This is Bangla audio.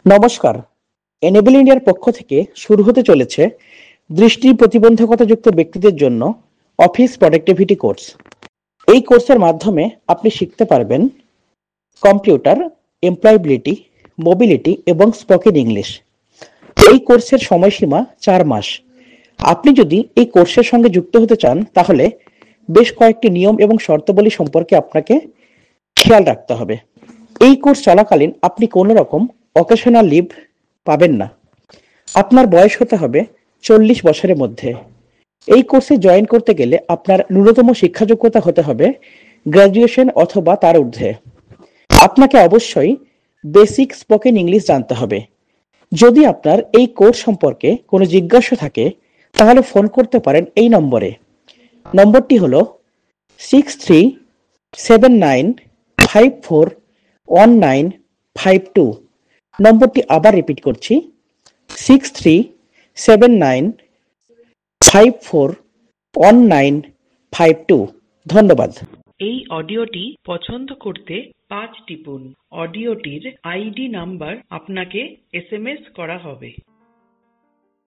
নমস্কার, এনেবল ইন্ডিয়ার পক্ষ থেকে শুরু হতে চলেছে দৃষ্টি প্রতিবন্ধকতাযুক্ত ব্যক্তিদের জন্য অফিস প্রোডাক্টিভিটি কোর্স। এই কোর্সের মাধ্যমে আপনি শিখতে পারবেন কম্পিউটার, এমপ্লয়াবিলিটি, মোবিলিটি এবং স্পোকেন ইংলিশ। এই কোর্সের সময়সীমা 4 মাস। আপনি যদি এই কোর্সের সঙ্গে যুক্ত হতে চান তাহলে বেশ কয়েকটি নিয়ম এবং শর্তাবলী সম্পর্কে আপনাকে খেয়াল রাখতে হবে। এই কোর্স চলাকালীন আপনি কোনো রকম অকেশনাল লিভ পাবেন না। আপনার বয়স হতে হবে 40 বছরের মধ্যে। এই কোর্সে জয়েন করতে গেলে আপনার ন্যূনতম শিক্ষাযোগ্যতা হতে হবে গ্র্যাজুয়েশন অথবা তার ঊর্ধ্বে। আপনাকে অবশ্যই বেসিক স্পোকেন ইংলিশ জানতে হবে। যদি আপনার এই কোর্স সম্পর্কে কোনো জিজ্ঞাসা থাকে তাহলে ফোন করতে পারেন এই নম্বরে। নম্বরটি হলো 6379541952। নম্বরটি আবার রিপিট করছি, 6379541952। ধন্যবাদ। এই অডিওটি পছন্দ করতে 5 টিপুন। অডিওটির আইডি নাম্বার আপনাকে SMS করা হবে।